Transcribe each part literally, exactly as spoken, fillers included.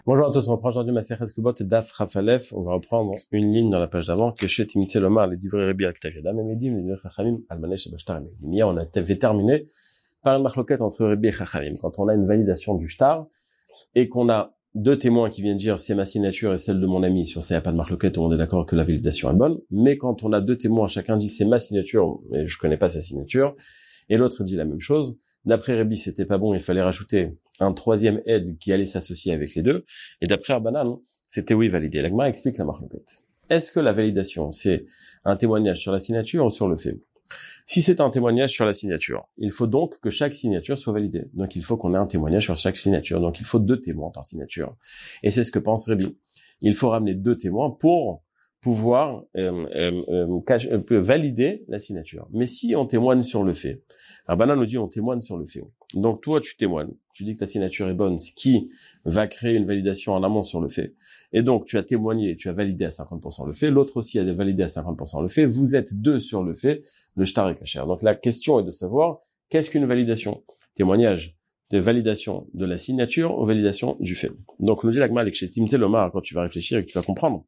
Bonjour à tous, on reprend aujourd'hui Masechet Ketubot et Daf Chafalef. On va reprendre une ligne dans la page d'avant. Keshet Imtse Lomar, les divrei Rabbi Aktav Yadam Emedim, les divrei Chachamim, Almaneh Shebashtar Emedim. Hier, on avait terminé par une marloquette entre Rabbi et Chachamim. Quand on a une validation du shtar et qu'on a deux témoins qui viennent dire c'est ma signature et celle de mon ami, sur ça il n'y a pas de marloquette, on est d'accord que la validation est bonne. Mais quand on a deux témoins, chacun dit c'est ma signature, mais je connais pas sa signature, et l'autre dit la même chose. D'après Rabbi, c'était pas bon, il fallait rajouter un troisième aide qui allait s'associer avec les deux. Et d'après Rabbanan, c'était oui validé. La Gemara explique la marloquette. Est-ce que la validation, c'est un témoignage sur la signature ou sur le fait? Si c'est un témoignage sur la signature, il faut donc que chaque signature soit validée. Donc il faut qu'on ait un témoignage sur chaque signature. Donc il faut deux témoins par signature. Et c'est ce que pense Rabbi. Il faut ramener deux témoins pour pouvoir euh, euh, euh, cache, euh, valider la signature. Mais si on témoigne sur le fait, Rabbanan nous dit on témoigne sur le fait. Donc toi tu témoignes, tu dis que ta signature est bonne, ce qui va créer une validation en amont sur le fait. Et donc tu as témoigné, tu as validé à cinquante pour cent le fait, l'autre aussi a validé à cinquante pour cent le fait, vous êtes deux sur le fait, le shtar est kasher. Donc la question est de savoir qu'est-ce qu'une validation? Témoignage de validation de la signature ou validation du fait. Donc on nous dit la Gemara avec Timte Lomar quand tu vas réfléchir et que tu vas comprendre.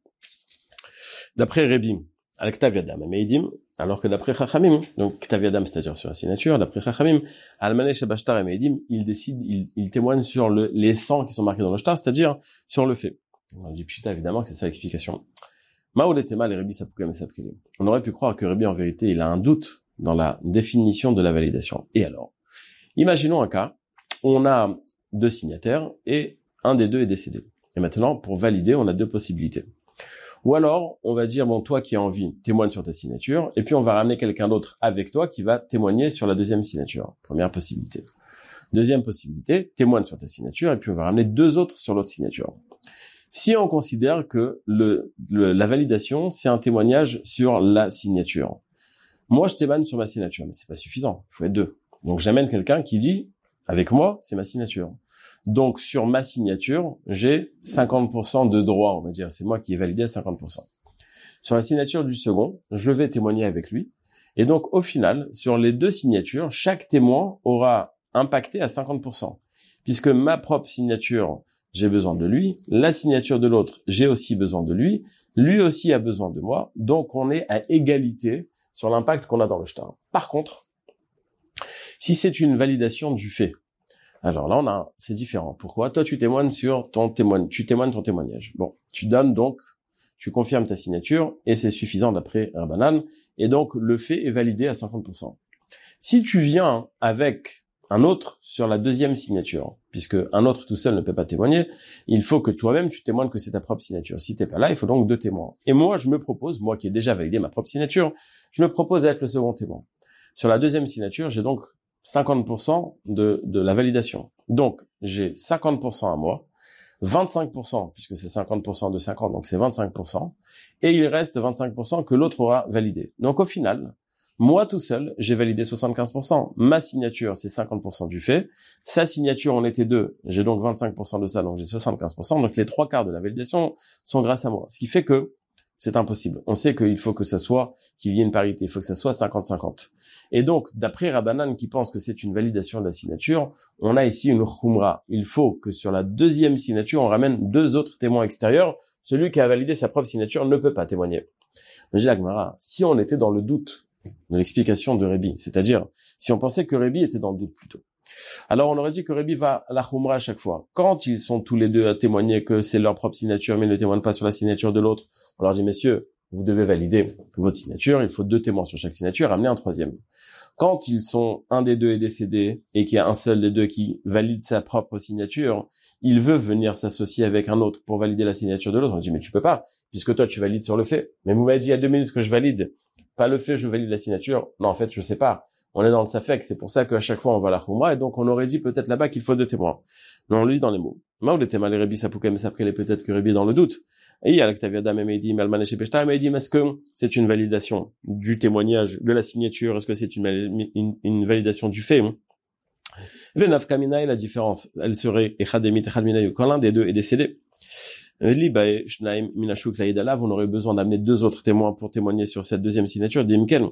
D'après Rabbi, al-Ktav Yadam Emedim, alors que d'après Chachamim, donc Ktav Yadam, c'est-à-dire sur la signature, d'après Chachamim, Almaneh Shebashtar Emedim, il décide, il, il témoigne sur le, les sangs qui sont marqués dans le shtar, c'est-à-dire sur le fait. On dit putain, évidemment que c'est ça l'explication. Ma'oletema les Rabbi Sapukam et Sapkelim. On aurait pu croire que Rabbi, en vérité, il a un doute dans la définition de la validation. Et alors? Imaginons un cas, on a deux signataires et un des deux est décédé. Et maintenant, pour valider, on a deux possibilités. Ou alors, on va dire, bon, toi qui as envie, témoigne sur ta signature, et puis on va ramener quelqu'un d'autre avec toi qui va témoigner sur la deuxième signature. Première possibilité. Deuxième possibilité, témoigne sur ta signature, et puis on va ramener deux autres sur l'autre signature. Si on considère que le, le la validation, c'est un témoignage sur la signature. Moi, je témoigne sur ma signature, mais c'est pas suffisant. Il faut être deux. Donc, j'amène quelqu'un qui dit, avec moi, c'est ma signature. Donc, sur ma signature, j'ai cinquante pour cent de droit, on va dire. C'est moi qui ai validé à cinquante pour cent. Sur la signature du second, je vais témoigner avec lui. Et donc, au final, sur les deux signatures, chaque témoin aura impacté à cinquante pour cent. Puisque ma propre signature, j'ai besoin de lui. La signature de l'autre, j'ai aussi besoin de lui. Lui aussi a besoin de moi. Donc, on est à égalité sur l'impact qu'on a dans le shtar. Par contre, si c'est une validation du fait, alors là, on a, c'est différent. Pourquoi? Toi, tu témoignes sur ton témoigne, tu témoignes ton témoignage. Bon, tu donnes donc, tu confirmes ta signature et c'est suffisant d'après Rabbanan. Et donc, le fait est validé à cinquante pour cent. Si tu viens avec un autre sur la deuxième signature, puisque un autre tout seul ne peut pas témoigner, il faut que toi-même tu témoignes que c'est ta propre signature. Si t'es pas là, il faut donc deux témoins. Et moi, je me propose, moi qui ai déjà validé ma propre signature, je me propose d'être le second témoin. Sur la deuxième signature, j'ai donc cinquante pour cent de, de la validation. Donc, j'ai cinquante pour cent à moi, vingt-cinq pour cent, puisque c'est cinquante pour cent de cinquante, donc c'est vingt-cinq pour cent, et il reste vingt-cinq pour cent que l'autre aura validé. Donc, au final, moi tout seul, j'ai validé soixante-quinze pour cent. Ma signature, c'est cinquante pour cent du fait. Sa signature, on était deux. J'ai donc vingt-cinq pour cent de ça, donc j'ai soixante-quinze pour cent. Donc, les trois quarts de la validation sont grâce à moi. Ce qui fait que c'est impossible. On sait qu'il faut que ça soit, qu'il y ait une parité. Il faut que ça soit cinquante cinquante. Et donc, d'après Rabbanan qui pense que c'est une validation de la signature, on a ici une khumra. Il faut que sur la deuxième signature, on ramène deux autres témoins extérieurs. Celui qui a validé sa propre signature ne peut pas témoigner. Mais j'ai la Gemara, si on était dans le doute de l'explication de Rabbi, c'est-à-dire, si on pensait que Rabbi était dans le doute plutôt, alors on aurait dit que Rabbi va à la khumra à chaque fois. Quand ils sont tous les deux à témoigner que c'est leur propre signature, mais ils ne témoignent pas sur la signature de l'autre, on leur dit, messieurs, vous devez valider votre signature, il faut deux témoins sur chaque signature, ramener un troisième. Quand ils sont, un des deux est décédé, et qu'il y a un seul des deux qui valide sa propre signature, il veut venir s'associer avec un autre pour valider la signature de l'autre. On dit, mais tu peux pas, puisque toi tu valides sur le fait. Mais vous m'avez dit il y a deux minutes que je valide, pas le fait, je valide la signature. Non, en fait, je sais pas. On est dans le safek, c'est pour ça qu'à chaque fois on va à la khumra, et donc on aurait dit peut-être là-bas qu'il faut deux témoins. Mais on le dit dans les mots. Maou le témoin, les Rabbi Sapukam, après peut-être que Rabbi est dans le doute. Et il y a la Ktav Yadam Emedim, Almaneh Shebashtar Emedim, est-ce que c'est une validation du témoignage, de la signature, est-ce que c'est une, une, une validation du fait? Venav Kaminaï, la différence, elle serait Echademit Echadminaï, quand l'un des deux est décédé. On aurait besoin d'amener deux autres témoins pour témoigner sur cette deuxième signature,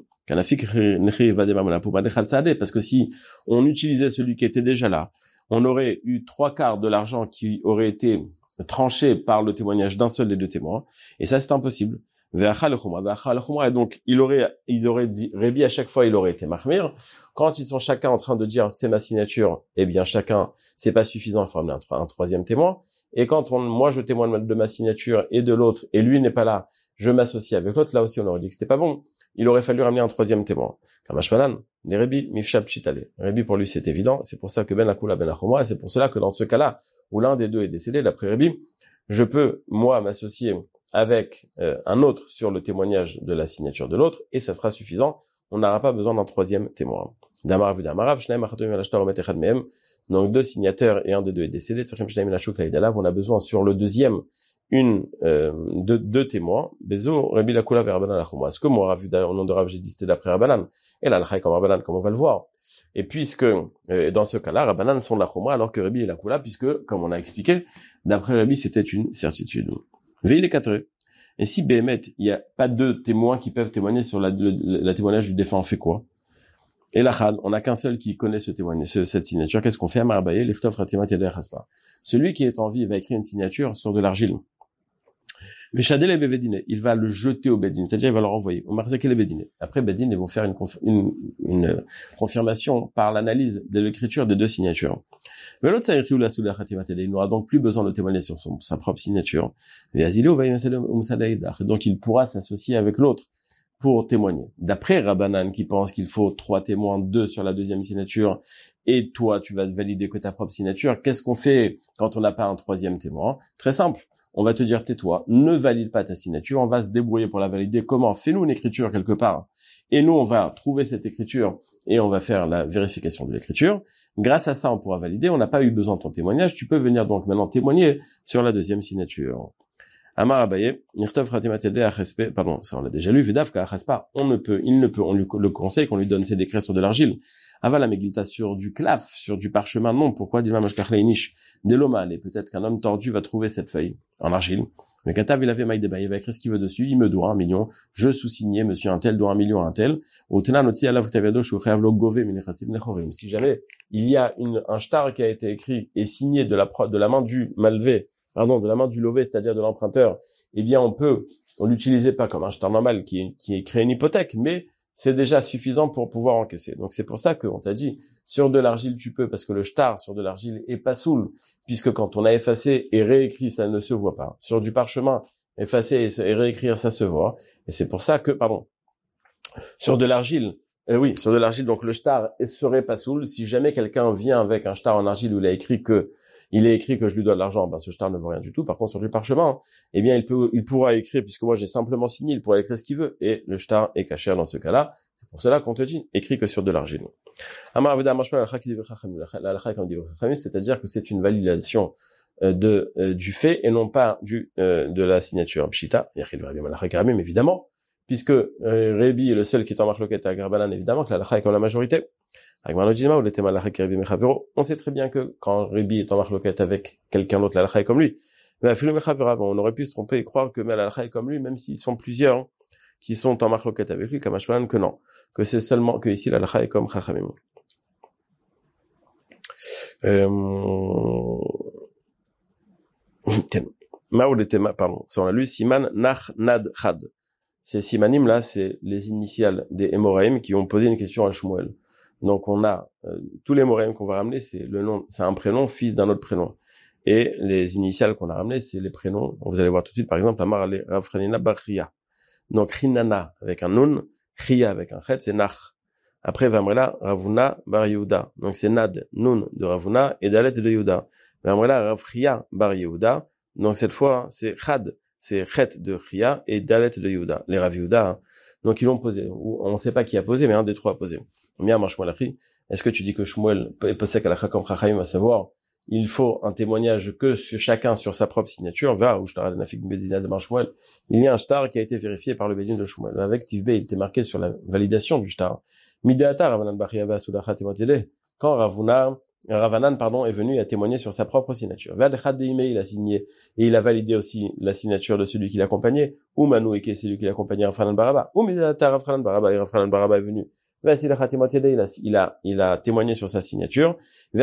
parce que si on utilisait celui qui était déjà là, on aurait eu trois quarts de l'argent qui aurait été tranché par le témoignage d'un seul des deux témoins. Et ça, c'est impossible. Et donc, il aurait, il aurait dit, Rébi, à chaque fois, il aurait été mahmir. Quand ils sont chacun en train de dire, c'est ma signature, eh bien, chacun, c'est pas suffisant, il faut amener un, un troisième témoin. Et quand on, moi, je témoigne de ma signature et de l'autre, et lui n'est pas là, je m'associe avec l'autre, là aussi, on aurait dit que c'était pas bon. Il aurait fallu ramener un troisième témoin. Kamashmanan, les Rébi, mifshab chitale. Rébi, pour lui, c'est évident. C'est pour ça que ben akula ben achoma, et c'est pour cela que dans ce cas-là, où l'un des deux est décédé, d'après Rébi, je peux, moi, m'associer avec euh, un autre sur le témoignage de la signature de l'autre, et ça sera suffisant. On n'aura pas besoin d'un troisième témoin. Damarav vu damarav, shnaim achatomim al ashtar omet echad mehem. Donc deux signataires et un des deux est décédé. Tzachim shnaim lashuk laïdalav. On a besoin sur le deuxième une euh, deux, deux témoins. Bezo Rabbi Lakula vers Rabbanan lachuma. Est-ce que moi Rav au nom de Rav j'ai dit c'était d'après Rabbanan et là l'chai comme Rabbanan comme on va le voir. Et puisque euh, dans ce cas-là Rabbanan sont de lachuma alors que Rabbi est Lakula puisque comme on a expliqué d'après Rabbi c'était une certitude. Veille les quatre. Et si Béhémet, il n'y a pas deux témoins qui peuvent témoigner sur la, le, la témoignage du défunt, on fait quoi? Et la Khad, on n'a qu'un seul qui connaît ce témoignage, ce, cette signature. Qu'est-ce qu'on fait? Amarabaye, l'Ichtov Ratimat Yadeh Haspa. Celui qui est en vie va écrire une signature sur de l'argile. Veshadel et Bevedine, il va le jeter au Bedin, c'est-à-dire il va leur envoyer. Au Marzaké les Bedine. Après Bedin, ils vont faire une, conf- une, une confirmation par l'analyse de l'écriture des deux signatures. Il n'aura donc plus besoin de témoigner sur son, sa propre signature. Donc il pourra s'associer avec l'autre pour témoigner. D'après Rabbanan qui pense qu'il faut trois témoins, deux sur la deuxième signature, et toi tu vas valider que ta propre signature, qu'est-ce qu'on fait quand on n'a pas un troisième témoin? Très simple. On va te dire, tais-toi, ne valide pas ta signature, on va se débrouiller pour la valider. Comment? Fais-nous une écriture quelque part. Et nous, on va trouver cette écriture et on va faire la vérification de l'écriture. Grâce à ça, on pourra valider. On n'a pas eu besoin de ton témoignage. Tu peux venir donc maintenant témoigner sur la deuxième signature. Amar Abaye, Nirtov Ratimatede Achespe, pardon, ça on l'a déjà lu, Vedavka Achespa, on ne peut, il ne peut, on lui le conseille qu'on lui donne ses décrets sur de l'argile. Avala Megilta sur du claf, sur du parchemin, non. Pourquoi Dilma Mashkachleinish? De l'omal, et peut-être qu'un homme tordu va trouver cette feuille en argile. Mais Katav, il avait Maïdeba, il va écrire ce qu'il veut dessus, il me doit un million, je sous-signé, monsieur un tel doit un million à un tel. Au Tena Notsi Alav Taviado, Shukhayavlo Gove, Minechasib Nechorim. Si jamais il y a une, un shtar qui a été écrit et signé de la, de la main du malvé, pardon, de la main du lové, c'est-à-dire de l'emprunteur, eh bien, on peut, on l'utilisait pas comme un shtar normal qui, qui crée une hypothèque, mais c'est déjà suffisant pour pouvoir encaisser. Donc c'est pour ça qu'on t'a dit, sur de l'argile tu peux, parce que le shtar sur de l'argile est pas soul, puisque quand on a effacé et réécrit, ça ne se voit pas. Sur du parchemin, effacer et réécrire, ça se voit. Et c'est pour ça que, pardon, sur de l'argile, euh, oui, sur de l'argile, donc le shtar serait pas soul. Si jamais quelqu'un vient avec un shtar en argile où il a écrit que il est écrit que je lui dois de l'argent, ben ce shtar ne vaut rien du tout. Par contre, sur du parchemin, eh bien, il peut, il pourra écrire, puisque moi j'ai simplement signé, il pourra écrire ce qu'il veut, et le shtar est caché dans ce cas-là. C'est pour cela qu'on te dit, écrit que sur de l'argile. C'est-à-dire que c'est une validation de euh, du fait et non pas du euh, de la signature. Pshita, évidemment, puisque euh, Rébi est le seul qui est en marloquette à Garbanan, évidemment que la lacha est comme la majorité. On sait très bien que quand Rébi est en marloquette avec quelqu'un d'autre, la lacha est comme lui. On aurait pu se tromper et croire que la lacha est comme lui, même s'ils sont plusieurs qui sont en marloquette avec lui, comme Ashman, que non, que c'est seulement que ici la lacha est comme Chachamim. Euh... Pardon, ça on a lu Siman Nach Nad Chad. Ces simanim là, c'est les initiales des Emoraim qui ont posé une question à Shmuel. Donc on a euh, tous les Emoraim qu'on va ramener, c'est le nom, c'est un prénom fils d'un autre prénom. Et les initiales qu'on a ramenées, c'est les prénoms. Vous allez voir tout de suite, par exemple, Amar ale Rav Chanina bar Chia. Donc Rinana avec un nun, Chia avec un chet, c'est Nach. Après Vamrela Ravuna bar Yehuda. Donc c'est Nad, nun de Ravuna et Dalet de Yehuda. Vamrela Rav Chia bar Yehuda. Donc cette fois, c'est Chad, c'est Chet de Chia et Dalet de Yehuda. Les Rav Yehuda, hein. Donc ils l'ont posé. On ne sait pas qui a posé, mais un des trois a posé. Bien, Shmuel, est-ce que tu dis que Shmuel est posé à la Chakam Chachayim, à savoir, il faut un témoignage que sur chacun sur sa propre signature, va, ou Shtar Nafik Bedina de Shmuel, il y a un shtar qui a été vérifié par le Bedin de Shmuel. Avec Tivbe, il était marqué sur la validation du shtar. Mideata Ravanan Bariava Soudachat Timotele, quand Ravuna, Ravanan, pardon, est venu à témoigner sur sa propre signature. Vadchad Deime, il a signé, et il a validé aussi la signature de celui qui l'accompagnait, ou Manu Eke, celui qui l'accompagnait, Ravanan Baraba, ou Mideata Ravanan Baraba, et Ravanan Baraba est venu il a, il a, il a témoigné sur sa signature.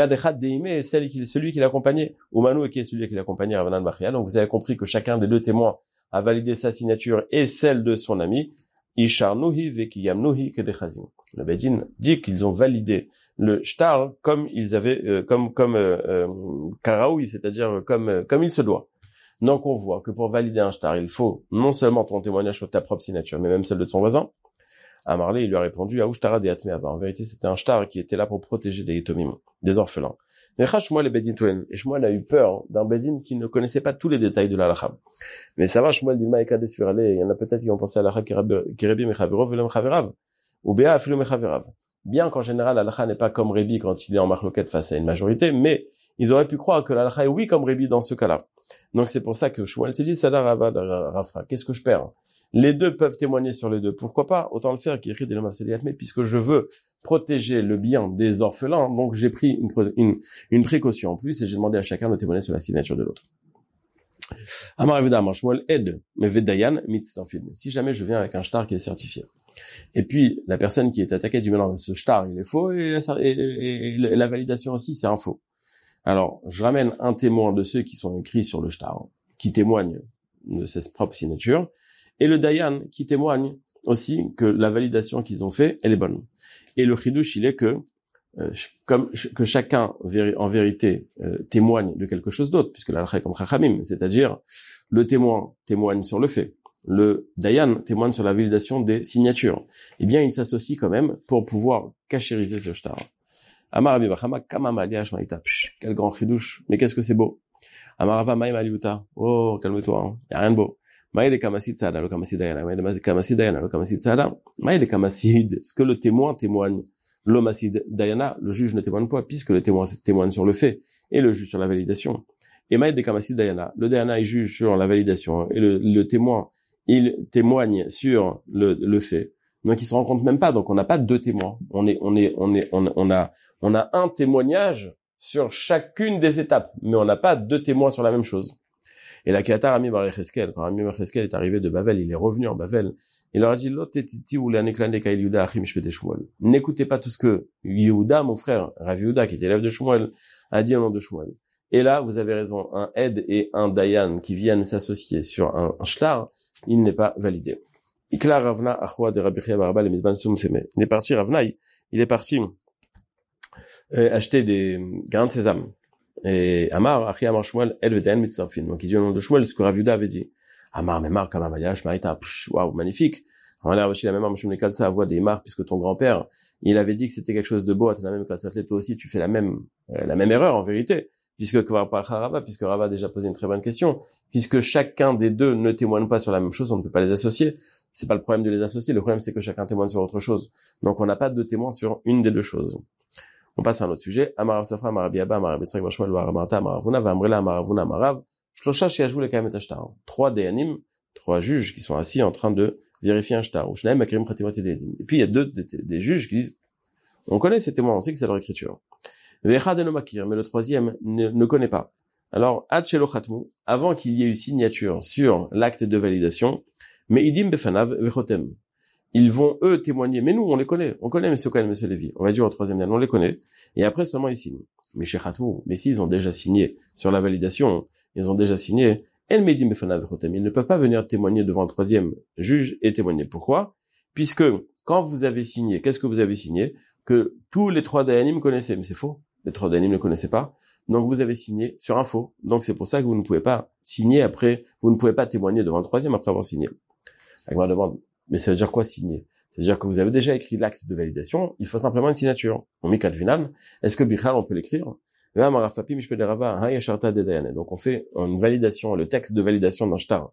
Et celle qui, celui qui l'accompagnait, Oumanu, et qui est celui qui l'accompagnait, Ravanan Bachia. Donc, vous avez compris que chacun des deux témoins a validé sa signature et celle de son ami. Isharnuhi vekiyamnuhi kedechazim. Le Bedin dit qu'ils ont validé le shtar comme ils avaient, euh, comme, comme, euh, karaoui, c'est-à-dire comme, euh, comme il se doit. Donc, on voit que pour valider un shtar, il faut non seulement ton témoignage sur ta propre signature, mais même celle de ton voisin. Amarlé, il lui a répondu, Aouchtara de Atmeaba. En vérité, c'était un shtar qui était là pour protéger les Yitomim, des orphelins. Et Shmuel le Bedin Toen. Et Shmuel a eu peur d'un Bedin qui ne connaissait pas tous les détails de la halakha. Mais ça va, Shmuel dit, Maïka Desfurale, il y en a peut-être qui ont pensé à la halakha qui Rebi Mechaverov, Velem Chaverav. Ou Béa Afilu Mechaverav. Bien qu'en général, la halakha n'est pas comme Rebi quand il est en marloquette face à une majorité, mais ils auraient pu croire que la halakha est oui comme Rebi dans ce cas-là. Donc c'est pour ça que Shmuel s'est dit, Sadar Rava Rafra. Qu'est-ce que je perds? Les deux peuvent témoigner sur les deux. Pourquoi pas? Autant le faire, puisque je veux protéger le bien des orphelins. Donc, j'ai pris une, une, une précaution en plus et j'ai demandé à chacun de témoigner sur la signature de l'autre. Amar évidemment, Shmuel aide, mais Vedayan, mitztafil. Si jamais je viens avec un shtar qui est certifié. Et puis, la personne qui est attaquée dit, mais non, ce shtar, il est faux et la, et, et, et la validation aussi, c'est un faux. Alors, je ramène un témoin de ceux qui sont écrits sur le shtar, qui témoignent de sa propre signature. Et le Dayan qui témoigne aussi que la validation qu'ils ont fait, elle est bonne. Et le chidouche, il est que euh, comme que chacun en vérité euh, témoigne de quelque chose d'autre, puisque la halakha est comme chachamim, c'est-à-dire le témoin témoigne sur le fait, le Dayan témoigne sur la validation des signatures. Eh bien, il s'associe quand même pour pouvoir cachériser ce shtar. Amar Rabbi Bachama kama maliash maïta. Quel grand chidouche. Mais qu'est-ce que c'est beau. Amar Rava maïm aliuta. Oh, calme-toi, hein. Y a rien de beau. Maïd kamasid sada, le kamasid dayana, maïd kamasid dayana, le kamasid sada, maïd kamasid, ce que le témoin témoigne, l'omasid dayana, le juge ne témoigne pas, puisque le témoin témoigne sur le fait, et le juge sur la validation. Et maïd kamasid dayana, le dayana, il juge sur la validation, et le, le témoin, il témoigne sur le, le fait. Donc, ils se rencontrent même pas, donc on n'a pas deux témoins. On est, on est, on est, on, on a, on a un témoignage sur chacune des étapes, mais on n'a pas deux témoins sur la même chose. Et la Katar Ami Bar Yecheskel, quand Ami Bar Yecheskel est arrivé de Bavel, il est revenu en Bavel, il leur a dit, n'écoutez pas tout ce que Yehuda, mon frère, Rav Yehuda, qui était élève de Shmuel, a dit au nom de Shmuel. Et là, vous avez raison, un Ed et un Dayan qui viennent s'associer sur un, un shtar, il n'est pas validé. Ikla Ravna Achwa de Rabbi Chia Baraba le Mizban Sum Seme. Il est parti, Ravna, il est parti euh, acheter des grains de sésame. Et Amar, Achi Amar Shmuel, El Vedayan Mitzarfin. Donc, il dit au nom de Shmuel ce que Rav Yehuda avait dit. Amar, Memar, Kamamayash, Maïta, waouh, magnifique. On a l'air aussi la même Mishum Lekalsa à voix des Mar, puisque ton grand-père, il avait dit que c'était quelque chose de beau, à ton même Kalsa, toi aussi, tu fais la même, euh, la même erreur, en vérité. Puisque Rava, puisque Rava a déjà posé une très bonne question. Puisque chacun des deux ne témoigne pas sur la même chose, on ne peut pas les associer. C'est pas le problème de les associer, le problème c'est que chacun témoigne sur autre chose. Donc, on n'a pas de témoin sur une des deux choses. On passe à un autre sujet. Amar Safra, Amar Abiaba, Amar Betzrak Bashmuel, Amar Marta, Amar Avuna, Amrela, Amar Avuna, Amar Rav, Shlosha Shiashvu Lekayem et Ashtar. Trois Dayanim, trois juges qui sont assis en train de vérifier un shtar. Et puis il y a deux des, des juges qui disent, on connaît ces témoins, on sait que c'est leur écriture. Mais le troisième ne, ne connaît pas. Alors, Adchelo Khatmu, avant qu'il y ait eu signature sur l'acte de validation, mais Idim Befanav Vechotem. Ils vont, eux, témoigner. Mais nous, on les connaît. On connaît M. Cohen, M. Lévy. On va dire au troisième lien, on les connaît. Et après, seulement, ils signent. Mais chez Khatmou, mais s'ils ont déjà signé sur la validation, ils ont déjà signé, El Medim Befanav Vechotem. Ils ne peuvent pas venir témoigner devant le troisième juge et témoigner. Pourquoi? Puisque, quand vous avez signé, qu'est-ce que vous avez signé? Que tous les trois Dayanim connaissaient. Mais c'est faux. Les trois Dayanim ne connaissaient pas. Donc, vous avez signé sur un faux. Donc, c'est pour ça que vous ne pouvez pas signer après, vous ne pouvez pas témoigner devant le troisième après avoir signé. Agma demande, mais ça veut dire quoi signer? Ça veut dire que vous avez déjà écrit l'acte de validation, il faut simplement une signature. On met Katvinan, est-ce que Bichal on peut l'écrire? Donc on fait une validation, le texte de validation d'un shtar,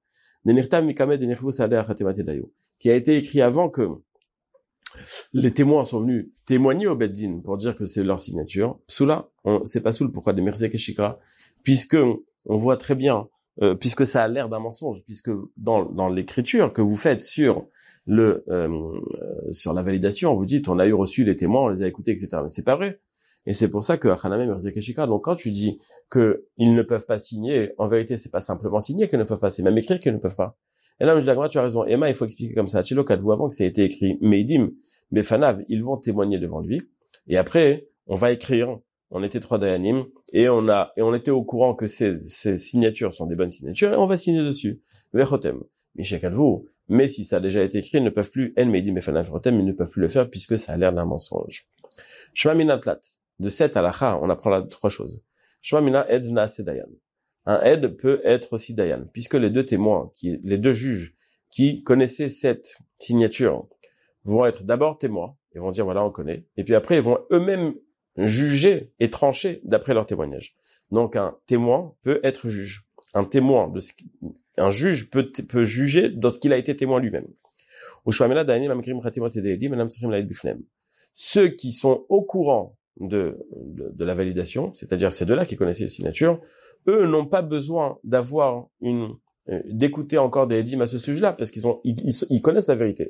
qui a été écrit avant que les témoins sont venus témoigner au Beddin pour dire que c'est leur signature. Psoula, c'est pas soul, pourquoi des Merzek et Shikra? Puisque on voit très bien, euh, puisque ça a l'air d'un mensonge, puisque dans, dans l'écriture que vous faites sur le euh, sur la validation, vous dites on a eu reçu les témoins, on les a écoutés, et cetera. Mais c'est pas vrai. Et c'est pour ça que Achaname Merzek et Shikra, donc quand tu dis que ils ne peuvent pas signer, en vérité c'est pas simplement signer qu'ils ne peuvent pas, c'est même écrire qu'ils ne peuvent pas. Et là, je dis, tu as raison. Emma, il faut expliquer comme ça. Chilo, quatre vous avant que ça a été écrit Meidim, Befanav, ils vont témoigner devant lui. Et après, on va écrire. On était trois dayanim et on a et on était au courant que ces, ces signatures sont des bonnes signatures et on va signer dessus. Vechotem. Mais si ça a déjà été écrit, ils ne peuvent plus, en meidim befanav rotem, ils ne peuvent plus le faire puisque ça a l'air d'un mensonge. Shema mina tlat. De cette halakha, on apprend là trois choses. Shema mina ed naase dayan. Un ed peut être aussi dayan, puisque les deux témoins, qui, les deux juges qui connaissaient cette signature vont être d'abord témoins, ils vont dire voilà on connaît, et puis après ils vont eux-mêmes juger et trancher d'après leur témoignage. Donc un témoin peut être juge. Un témoin de ce qui, un juge peut, peut juger dans ce qu'il a été témoin lui-même. Ceux qui sont au courant de, de, de la validation, c'est-à-dire ces deux-là qui connaissaient les signatures, eux n'ont pas besoin d'avoir une, euh, d'écouter encore des édims à ce sujet-là, parce qu'ils ont, ils, ils, ils connaissent la vérité.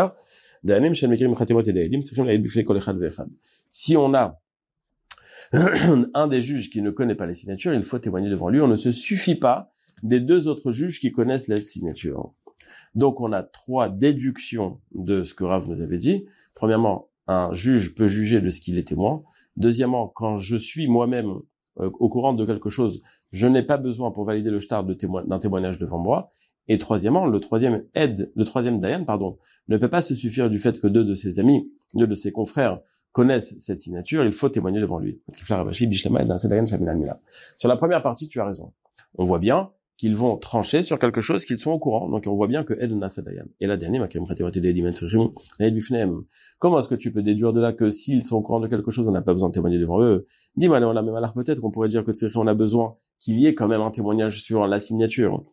Si on a un des juges qui ne connaît pas les signatures, il faut témoigner devant lui. On ne se suffit pas des deux autres juges qui connaissent les signatures. Donc, on a trois déductions de ce que Rav nous avait dit. Premièrement, un juge peut juger de ce qu'il est témoin. Deuxièmement, quand je suis moi-même euh, au courant de quelque chose, je n'ai pas besoin pour valider le shtar de témoin, d'un témoignage devant moi. Et troisièmement, le troisième aide, le troisième dayan, pardon, ne peut pas se suffire du fait que deux de ses amis, deux de ses confrères connaissent cette signature, il faut témoigner devant lui. Sur la première partie, tu as raison. On voit bien qu'ils vont trancher sur quelque chose qu'ils sont au courant. Donc on voit bien que Ed Nasadayan. Et la dernière, comment est-ce que tu peux déduire de là que s'ils sont au courant de quelque chose, on n'a pas besoin de témoigner devant eux? Dis-moi, peut-être qu'on pourrait dire que on a besoin qu'il y ait quand même un témoignage sur la signature.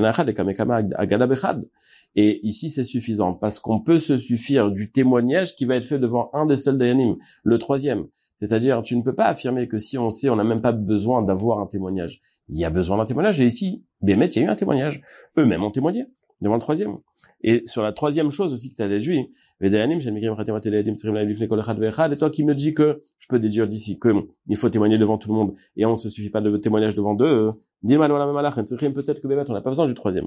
Et ici, c'est suffisant, parce qu'on peut se suffire du témoignage qui va être fait devant un des seuls dayanim, le troisième. C'est-à-dire, tu ne peux pas affirmer que si on sait, on n'a même pas besoin d'avoir un témoignage. Il y a besoin d'un témoignage, et ici, Bémet, il y a eu un témoignage. Eux-mêmes ont témoigné devant le troisième. Et sur la troisième chose aussi que tu as déduit, et toi qui me dis que je peux déduire d'ici que il faut témoigner devant tout le monde, et on ne se suffit pas de témoignage devant deux, peut-être que Bémet, on n'a pas besoin du troisième.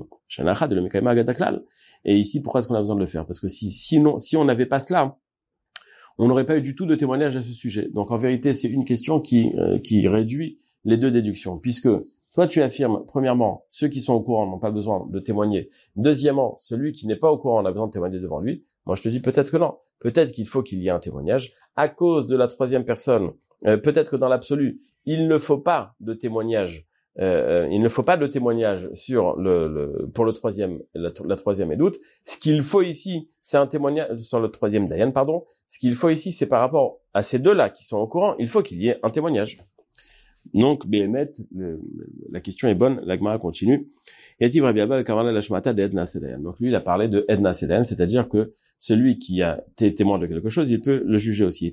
Et ici, pourquoi est-ce qu'on a besoin de le faire? Parce que si, sinon, si on n'avait pas cela, on n'aurait pas eu du tout de témoignage à ce sujet. Donc en vérité, c'est une question qui, euh, qui réduit les deux déductions, puisque toi tu affirmes, premièrement, ceux qui sont au courant n'ont pas besoin de témoigner. Deuxièmement, celui qui n'est pas au courant, on a besoin de témoigner devant lui. Moi je te dis peut-être que non. Peut-être qu'il faut qu'il y ait un témoignage. À cause de la troisième personne, euh, peut-être que dans l'absolu, il ne faut pas de témoignage. Euh, il ne faut pas de témoignage sur le, le pour le troisième, la, la troisième et doute. Ce qu'il faut ici, c'est un témoignage sur le troisième Dayan, pardon. Ce qu'il faut ici, c'est par rapport à ces deux-là qui sont au courant, il faut qu'il y ait un témoignage. Donc, Béhémet, la question est bonne, la Gemara continue. Donc lui, il a parlé de Edna Sedayan, c'est-à-dire que celui qui a été témoin de quelque chose, il peut le juger aussi.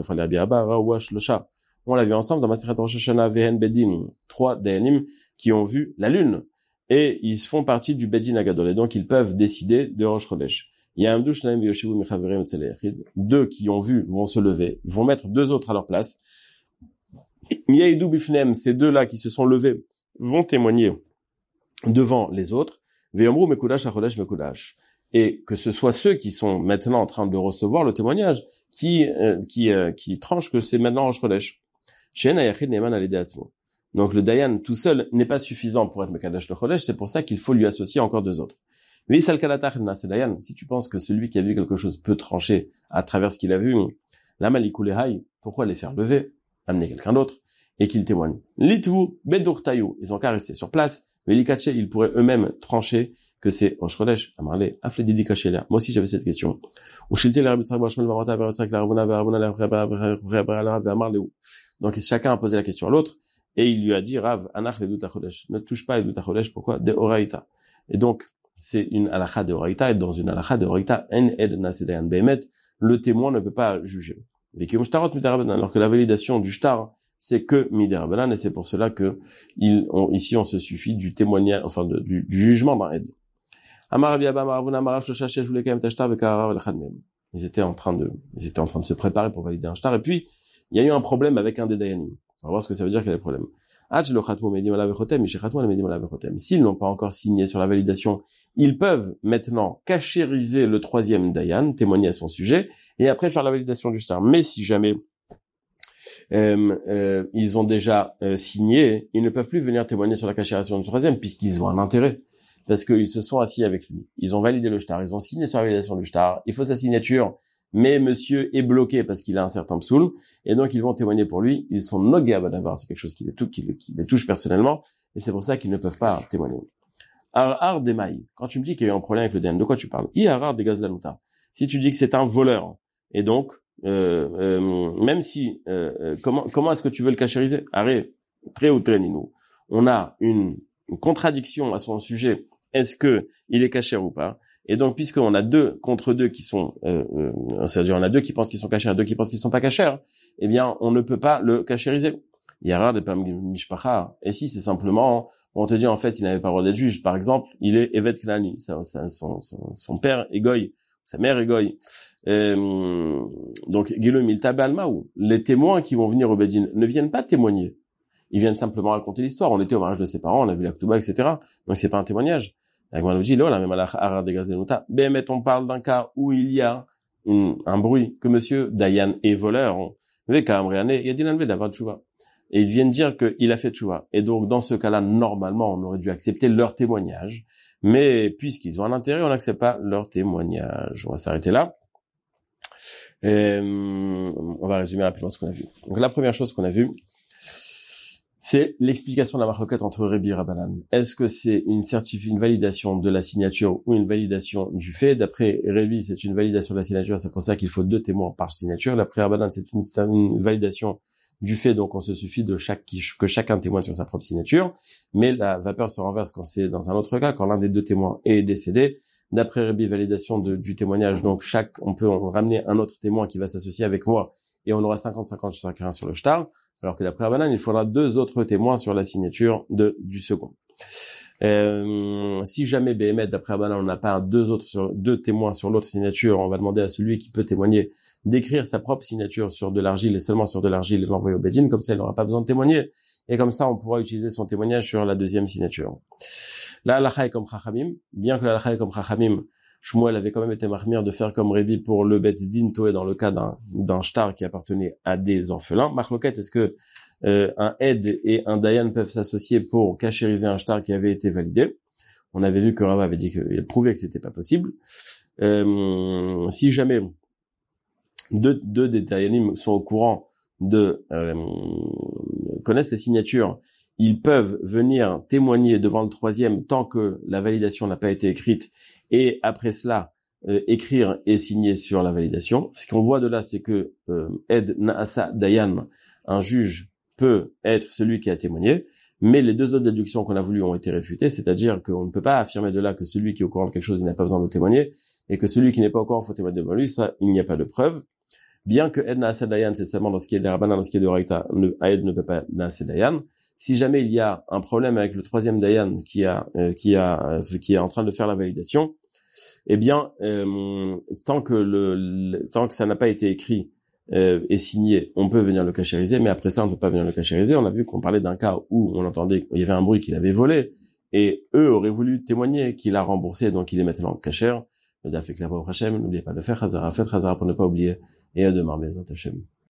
On l'a vu ensemble dans Masechet Rosh Hashanah Vehen Bedin, trois Dayanim qui ont vu la lune, et ils font partie du Bedin Agadol, et donc ils peuvent décider de Rosh Chodesh. Il y a un douche deux qui ont vu vont se lever, vont mettre deux autres à leur place. Miyaïdou Bifnem, ces deux-là qui se sont levés, vont témoigner devant les autres. Ve'omru Mekudash Achodesh Mekudash. Et que ce soit ceux qui sont maintenant en train de recevoir le témoignage, qui, euh, qui, euh, qui tranchent que c'est maintenant Rosh Chodesh. Donc le Dayan tout seul n'est pas suffisant pour être Mekadosh le Chodesh, c'est pour ça qu'il faut lui associer encore deux autres. Mais si tu penses que celui qui a vu quelque chose peut trancher à travers ce qu'il a vu, la Malikulehai, pourquoi les faire lever, amener quelqu'un d'autre, et qu'il témoigne. Litvu, Bedurtayu, ils ont qu'à rester sur place, mais Likache, ils pourraient eux-mêmes trancher que c'est Rosh Chodesh, Amarle, Afledidi Kachela. Moi aussi j'avais cette question. Donc chacun a posé la question à l'autre, et il lui a dit, Rav, Anach le Duta Chodesh, ne touche pas le Duta Chodesh, pourquoi? De Oraïta. Et donc, c'est une halakha de Oraïta, et dans une halakha de Oraïta, En Ed Nasedayan Behemet, le témoin ne peut pas juger. Alors que la validation du shtar, c'est que Miderabanan, et c'est pour cela que il, on, ici on se suffit du témoignage, enfin de, du, du jugement d'un Ed. Ils étaient en train de, ils étaient en train de se préparer pour valider un shtar, et puis il y a eu un problème avec un des dayanim. On va voir ce que ça veut dire qu'il y a des problèmes. S'ils n'ont pas encore signé sur la validation, ils peuvent maintenant cachériser le troisième dayan, témoigner à son sujet, et après faire la validation du shtar. Mais si jamais euh, euh, ils ont déjà euh, signé, ils ne peuvent plus venir témoigner sur la cachération du troisième puisqu'ils ont un intérêt. Parce qu'ils se sont assis avec lui. Ils ont validé le shtar, ils ont signé sur la validation du shtar. Il faut sa signature, mais monsieur est bloqué parce qu'il a un certain psoul, et donc ils vont témoigner pour lui. Ils sont nogab d'avoir, c'est quelque chose qui les, touche, qui, qui les touche personnellement, et c'est pour ça qu'ils ne peuvent pas témoigner. Ar demaï, quand tu me dis qu'il y a eu un problème avec le D N, de quoi tu parles? Iarar de gazlanuta. Si tu dis que c'est un voleur, et donc euh, euh, même si euh, comment comment est-ce que tu veux le cachériser? Arrête, très ou très ninou. On a une, une contradiction à son sujet. Est-ce que il est cachère ou pas? Et donc, puisqu'on a deux contre deux qui sont, euh, euh, c'est-à-dire on a deux qui pensent qu'ils sont cachères, deux qui pensent qu'ils sont pas cachères, eh bien, on ne peut pas le cachériser. Il y a de pas mishpacha. Et si c'est simplement, on te dit en fait, il n'avait pas le droit d'être juge. Par exemple, il est evet knani, son, son, son père est goy, sa mère est goy. Euh, donc, Gilom il tabalmaou. Les témoins qui vont venir au Bedin ne viennent pas témoigner. Ils viennent simplement raconter l'histoire. On était au mariage de ses parents, on a vu la Ktouba, et cetera. Donc, c'est pas un témoignage. Mais on parle d'un cas où il y a une, un bruit, que monsieur Dayan est voleur. Et ils viennent dire qu'il a fait tchouva. Et donc, dans ce cas-là, normalement, on aurait dû accepter leur témoignage. Mais puisqu'ils ont un intérêt, on n'accepte pas leur témoignage. On va s'arrêter là. Et on va résumer rapidement ce qu'on a vu. Donc, la première chose qu'on a vue, c'est l'explication de la marloquette entre Rébi et Rabbanan. Est-ce que c'est une certif, une validation de la signature ou une validation du fait? D'après Rébi, c'est une validation de la signature, c'est pour ça qu'il faut deux témoins par signature. D'après Rabbanan, c'est une, une validation du fait, donc on se suffit de chaque, que chacun témoigne sur sa propre signature. Mais la vapeur se renverse quand c'est dans un autre cas, quand l'un des deux témoins est décédé. D'après Rébi, validation de, du témoignage, donc chaque, on peut ramener un autre témoin qui va s'associer avec moi et on aura cinquante cinquante sur chacun sur le shtar. Alors que d'après Rabbanan, il faudra deux autres témoins sur la signature de, du second. Euh, si jamais B M E, d'après Rabbanan, on n'a pas deux autres sur, deux témoins sur l'autre signature, on va demander à celui qui peut témoigner d'écrire sa propre signature sur de l'argile et seulement sur de l'argile et l'envoyer au Bedin. Comme ça, il n'aura pas besoin de témoigner. Et comme ça, on pourra utiliser son témoignage sur la deuxième signature. La halakha est comme Chachamim. Bien que la halakha est comme Chachamim, Shmuel avait quand même été marmire de faire comme Rébi pour le Bet Din Toé dans le cas d'un, d'un shtar qui appartenait à des orphelins. Marloquette, est-ce que euh, un Ed et un Dayan peuvent s'associer pour cachériser un shtar qui avait été validé? On avait vu que Rava avait dit qu'il prouvait que c'était pas possible. Euh, si jamais deux, deux des Dayanim sont au courant de euh, connaissent les signatures, ils peuvent venir témoigner devant le troisième tant que la validation n'a pas été écrite. Et après cela, euh, écrire et signer sur la validation. Ce qu'on voit de là, c'est que euh, Ed Naasa Dayan, un juge, peut être celui qui a témoigné, mais les deux autres déductions qu'on a voulu ont été réfutées, c'est-à-dire qu'on ne peut pas affirmer de là que celui qui est au courant de quelque chose, il n'a pas besoin de témoigner, et que celui qui n'est pas au courant, faut témoigner devant lui, ça, il n'y a pas de preuve. Bien que Ed Naasa Dayan, c'est seulement dans ce qui est de Rabbanan, dans ce qui est de Raïta, Ed ne peut pas Naasa Dayan. Si jamais il y a un problème avec le troisième Dayan qui a, euh, qui a, euh, qui est en train de faire la validation, eh bien, euh, tant que le, le tant que ça n'a pas été écrit euh, et signé, on peut venir le cachériser, mais après ça, on ne peut pas venir le cachériser. On a vu qu'on parlait d'un cas où on entendait qu'il y avait un bruit qu'il avait volé, et eux auraient voulu témoigner qu'il a remboursé, donc il est maintenant cachère. Le daf est clair pour Hachem, n'oubliez pas de faire Chazara, faites Chazara pour ne pas oublier, et à demain, Bezat Hachem.